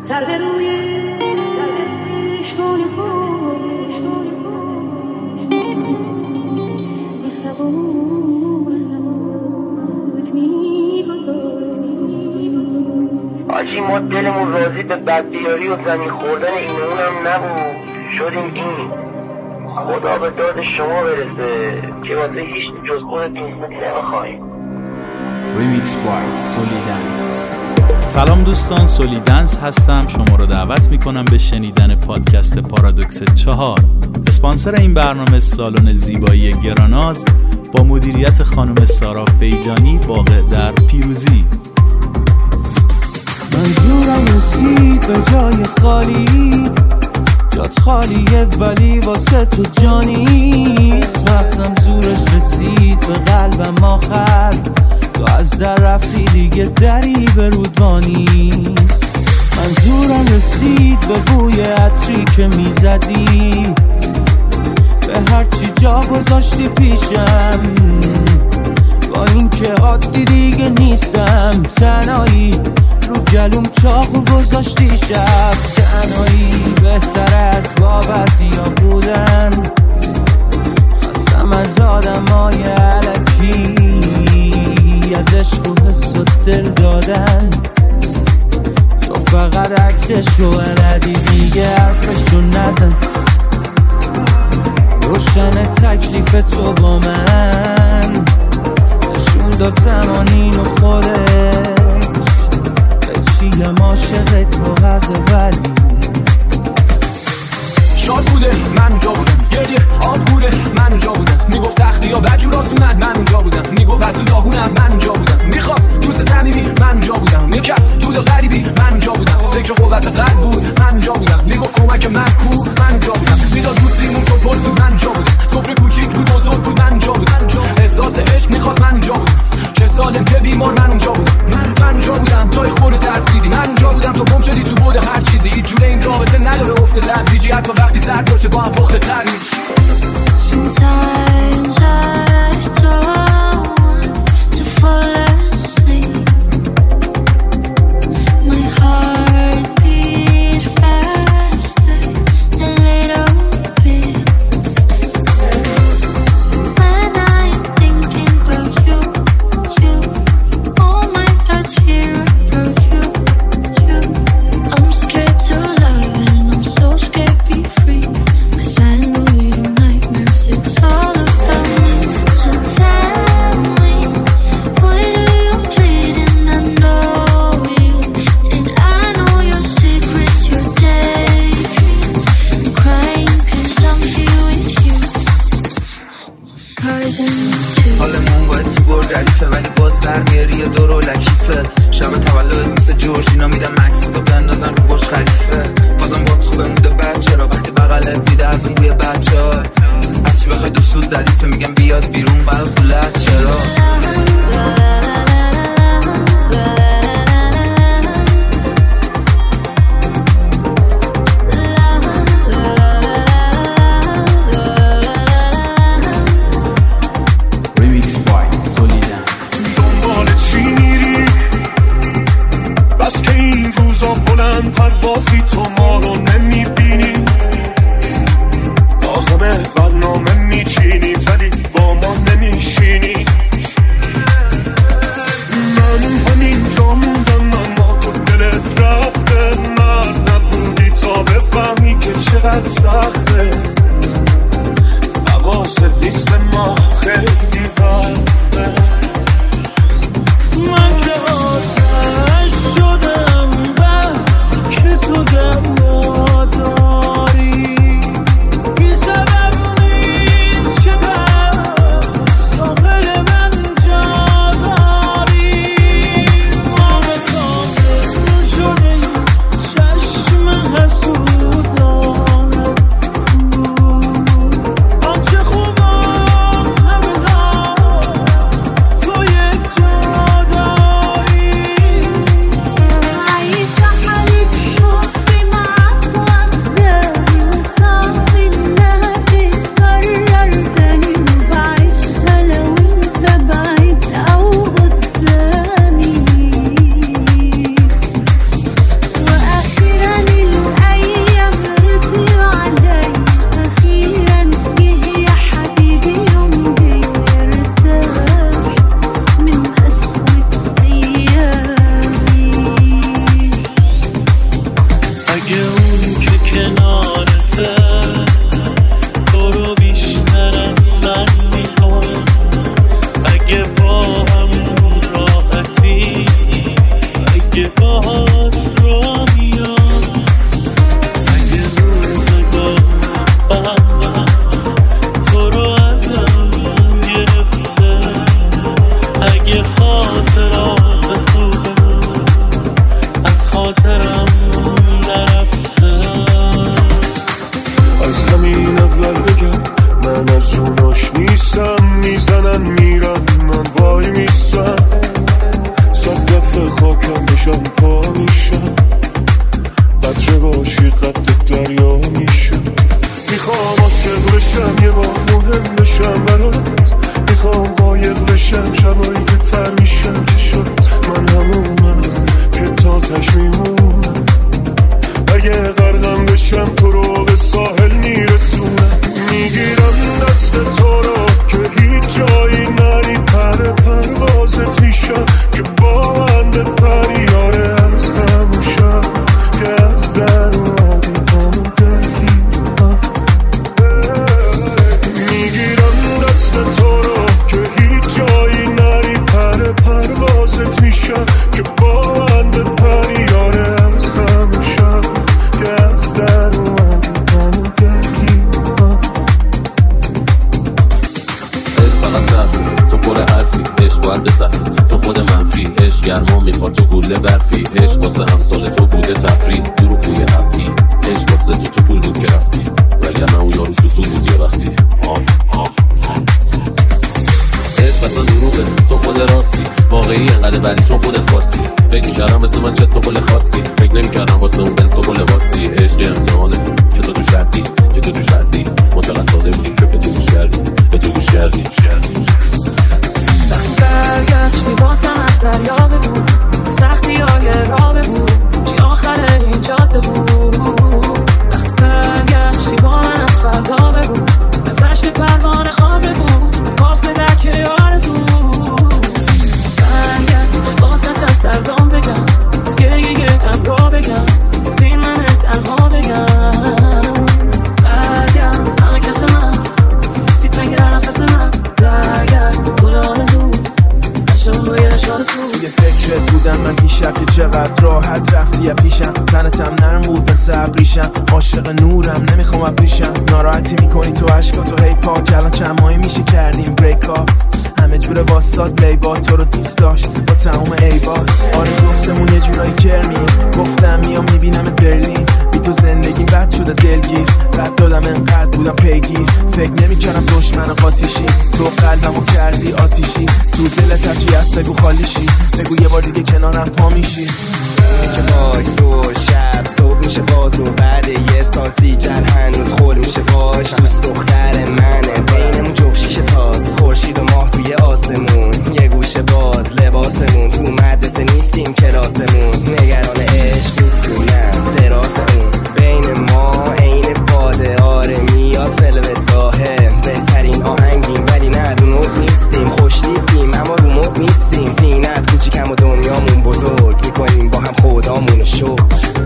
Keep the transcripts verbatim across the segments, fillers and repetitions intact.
آجی ما دلمون راضی به بدبیاری و زمین خوردن این اونم نبود، شدیم این. خدا به داد شما برسه که واسه هیچ جز خودتون خوب نمیخوایم. ریمیکس بای سولیدنس. سلام دوستان، سولیدنس هستم. شما رو دعوت میکنم به شنیدن پادکست پارادوکس چهار. اسپانسر این برنامه سالن زیبایی گراناز با مدیریت خانم سارا فیجانی واقع در پیروزی. منظورم رسید به جای خالی، جات خالیه ولی واسه تو جانیست. مغزم زورش رسید به قلبم آخر، تو از در رفتی دیگه دری به رودوانیست. منظورم رسید به بوی عطری که میزدی، به هرچی جا گذاشتی پیشم. با این که عادی دیگه نیستم، تنهایی رو گلوم چاقو گذاشتی شب. تنهایی بهتر از وابستیا بودن، خستم از آدم های علکی، از عشق و حس و دل دادن. تو فقط عکسشو بلدی دیگه حرفشو نزن. روشن تکلیف تو با من، نشون داد زمانین و خودش بچیم عاشق تو غزه. ولی شاد بوده من اونجا بودم، گریه آب بوده من اونجا بودم. میگفت سختی ها بجور آسونن من اونجا بودم. میگفت از اون داغونم من اونجا بودم. میخواست دوست صمیمی من اونجا بودم. میکرد طول غریبی من اونجا بودم. فکر قوت قلب بود من اونجا بودم. میگفت کمک من کو من اونجا بودم. میداد دوستیمون تو پرسو من اونجا بودم. سفره کوچیک بود بزرگ بود من اونجا بودم. احساس عشق میخواست من اونجا بودم. چه سالم چه بیمار من اونجا بودم. من اونجا بودم توی خود ترسیدی. من اونجا بودم تو گم شدی تو بود هر چیزی. هیچ جوره این رابطه نداره افت تدریجی، حتی وقتی سرد باشه با هم پخته تر نیست. Sometimes I don't want to fall asleep. My heart beat faster a little bit when I'm thinking about you, you. All my thoughts here about you, you. I'm scared to love and I'm so scared be free, 'cause I know you nightmares. It's all about me. So tell me, why do you bleed and I know you, and I know your secrets, your daydreams. I'm crying 'cause I'm here with you, 'cause I need you. حالمون باید تو گرد ردیفه ولی باز در میاری یه دور و لکیفه. شب تولدت مثل جورجینا میدم مکس تو بندازن رو برج خلیفه. بازم باید خوبه موده بچه را وقتی بغلت میده از اون بوی بچه های. هرچی بخوای دو سود ردیفه میگم بیاد بیرون برای پولت چرا. ریمیکس بای سولیدنس. دنبال چی میری؟ بس که این روزا بلند پروازی تو ما رو نمیبینی. با همه برنامه میچینی ولی با ما نمیشینی. من همینجا موندم اما تو دلت رفته. من نبودی تا بفهمی که چقدر سخته. حواست نیست به ما خیلی وقته. من که آتش شدم و که تو گرم دلم نرفته. از همین اول بگم من از اوناش نیستم، میزنن میرن من وای میستم، صد دفعه خاکم بشم پا میشم، قطره باشی قد دریا میشم. میخوام عاشق بشم یه بار مهم بشم برات، میخوام قایق بشم شبایی که تر میشم. چی شد من همونم که تا تش میمونم، اگه غرقم بشم تو رو به ساحل میرسونم. میگیرم دست تو رو که هیچ جایی نری، پر پروازت میشم که با من به پریاره از هموشم که از در اومدی همون دردی. میگیرم دست تو رو که هیچ جایی نری، پر پروازت میشم که با من به پریاره از هموشم که از در اومدی همون دردی. عشق فقط صرفی، تو پر حرفی، عشق باید بسخی، تو خود منفی، عشق گرما میخواد تو گوله برفی، عشق واسه همسال تو بوده تفریح دور و کوی هفتی، عشق واسه تو تو پول بود که رفتی ولی همه اون یارو سوسول بود یه وقتی. آه آه عشق اصلا دروغه، تو خود راستی، واقعی انقدر بدی چون خودت خواستی. فکر میکردم مثل من چت بخل خاصی، فکر نمیکردم واسه اون بنز تو کل واسی. عشق امتحانه که تو تو شردی، که تو تو شردی، ما چقدر ساده بودیم که به تو گوش کردی، به تو گوش کردی. برگشتی واسم از دریا بگو، سختی های راه بگو، چی آخر این جاده بود. وقتی برگشتی با من از فردا بگو، از دشت پروانه ها بگو، از پاس دکه آرزو. برگشت واسط از دردام بگم، از گریه کم را بگم، زین من تنها بگم. برگشت همه کس من سیت نگرد نفس من، برگشت گل آرزو توی فکرت بودم من دیشب که چقدر راحت رفتی یا پیشم، تنتم نرم بود مثل ابریشم، عاشق نورم نمیخوام ابریشم. ناراحتی میکنی تو عشقاتو هی پاک، الان چند ماهی میشه کردیم بریک اپ، همه جور واسات لیبا تو رو دوست داشت با تمام ایبات. آره گفتمون یه جورایی کرمی، گفتم میام میبینم برلین، بی تو زندگی بد شده دلگیر، رد دادم انقدر بودم پیگیر، فکر نمیکردم دشمن قاطیشی، تو قلبمو کردی آتیشی، تو دلت هرچی هست بگو خالیشی، بگو یه بار دیگه کنارم پا میشی. که باش تو شب صبح میشه بازو، بعد یه سال سیجل هنوز خور میشه باش. دوست دختر منه بینمون جفت شیشه تاز، خورشید و ماه توی آسمون، یه گوشه باز لباسمون، تو مدرسه نیستیم کلاسمون، نگران عشق نیستیم نه دراسمون، بین ما عین باده. آره میاد فلوت گاهه، بهترین آهنگیم ولی نه رو نوت نیستیم، خوشتیپیم اما رو مد نیستیم، زینت کوچیکم و دنیامون بزرگ، میکنیم با هم خدامونو شکر.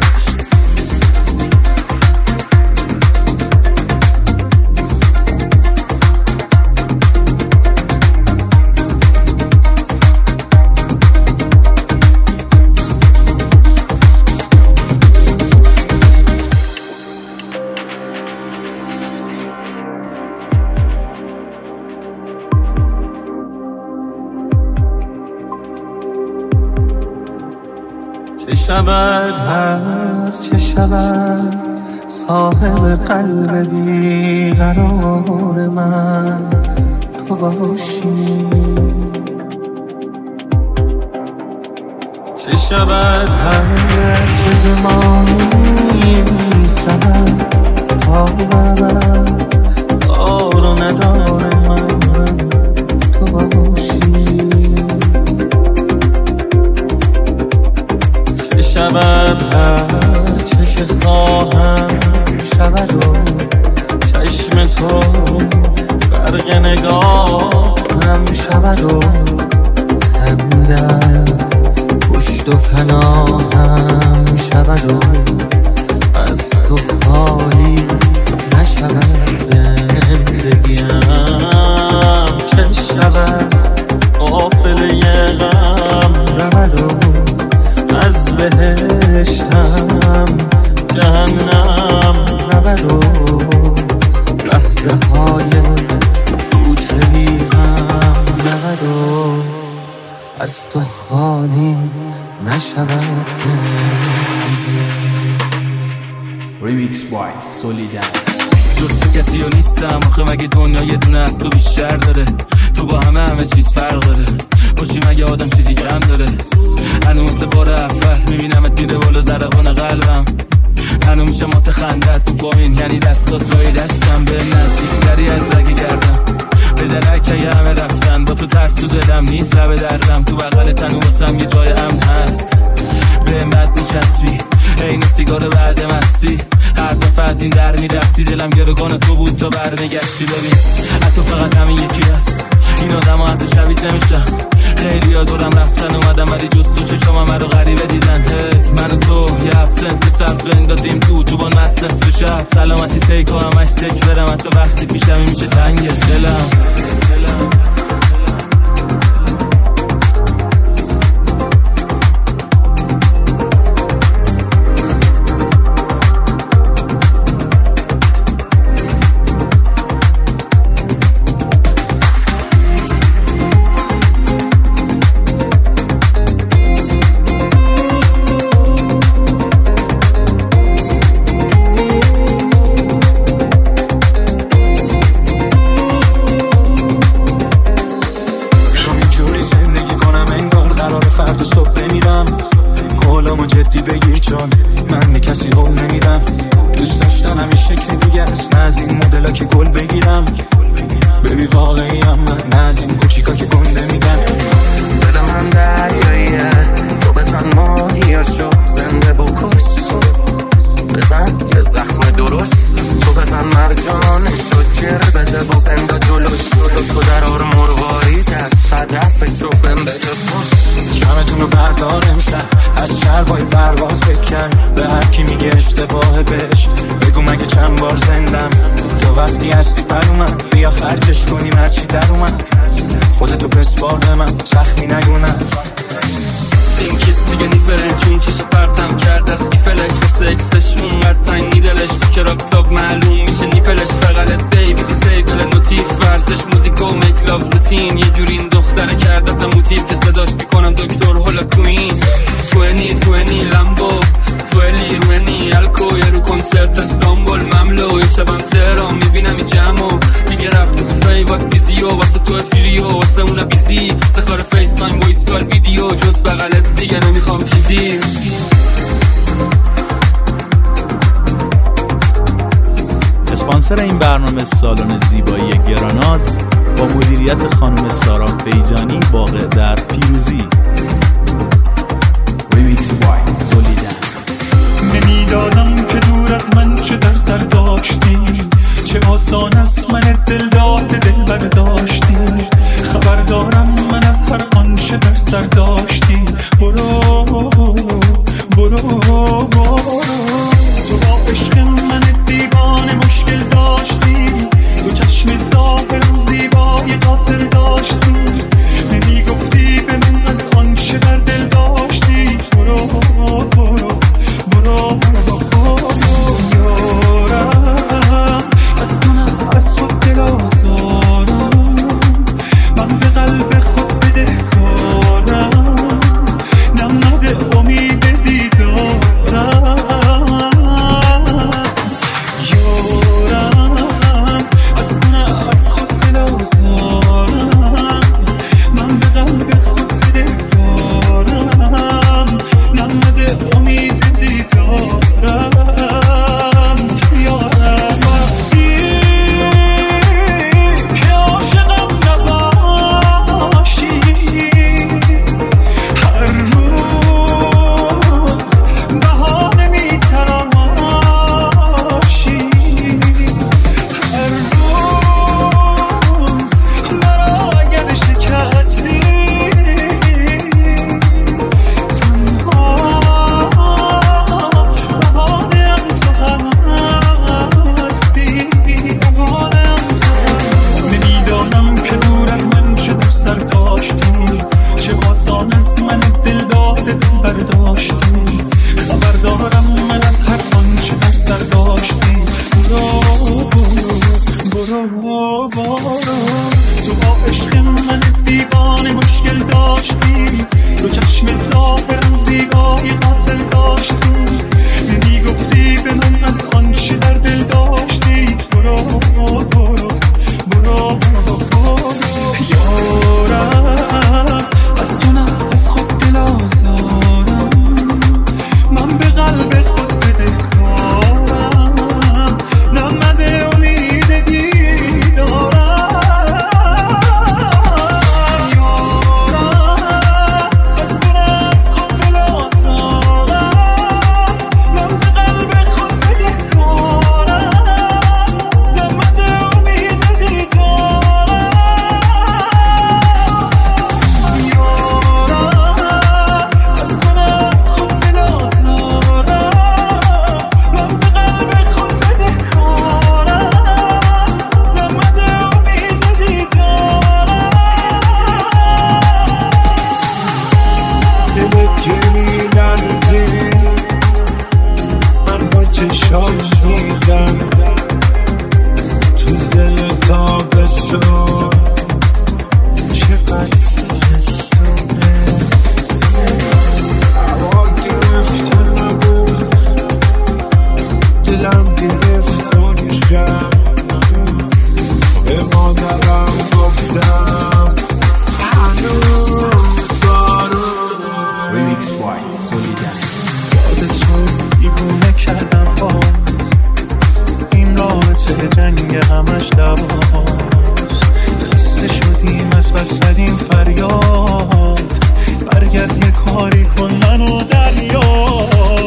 چه شود هر چه شود صاحب قلب بیقرار من تو باشی. چه شود هر چه زمانی نیست رود تا ببرد دار و ندار من تو باشی. چه شود هر چه که خواهم شود و چشم تو برق نگاه هم شود و خندت پشت و پناهم شود و از تو خالی نشود زندگیم. چه شود قافله غم رود و از بهشتم جهنم رود و لحظه های کوچه بی هم رود و از تو خالی نشود زندگی. ریمیکس بای سولیدنس. جز تو کسی ها نیستم آخه مگه دنیا یه دونه از تو بیشتر داره؟ تو با همه همه چیز فرق داره، باشی مگه آدم چیزی کم داره؟ هنو مثل بار اول میبینم دیده بالا ضربان قلبم، هنو میشه مات خندت تو پایین یعنی دستات لای دستم، به نزدیکتری از رگ گردم به درک اگه همه رفتن، با تو ترس تو دلم نیست لبه دردم، تو بغل تنو واسم یه جای امن هست، به بد میچسبی این سیگار بعد مستی، هر دفعه از این در میرفتی دلم گروگان تو بود تا برنگشتی، ببین حتی فقط همین یکی هست این آدم ها حتی شبیه نمیشن، خیلی ها دورم رفتن اومدم ولی جز تو چشام همه رو غریبه دیدن، هی من و تو یه ابسنت سبز بندازیم تو تو بان مستنس تو شب، سلامتی تیکا همش سک برم حتی وقتی پیشم میشه تنگ دلم دلم. اسپانسر این برنامه سالن زیبایی گراناز با مدیریت خانم سارا فیجانی واقع در پیروزی. ریمیکس بای سولیدنس. نمیدانم که دور از من چه در سر داشتی، چه آسان است من دل داده دل برداشتی، خبر دارم من از هر آنچه در سر داشتی، برو برو برو تو با عشق من دیوانه مشکل داشتی، تو چشم ظاهر و زیبای قاطر داشتی، نمی گفتی به من از آنچه در دل داشتی، برو برو برو برو یارم از تو نه از خود دل آزارم، من به قلب خود بدهکارم، نم نده امید دیدارم. چشام دیدم تو زل تابستون چقدر سیستونه هوا گرفته نبود دلم گرفت اون شب به مادرم گفتم هنوز بارونه ریمیکس بای سولیدنس. یاد تو دیوونه کردم باز این رابطه جنگ همش دواز خسته شدیم از بس زدیم فریاد برگرد یه کاری کن منو دریا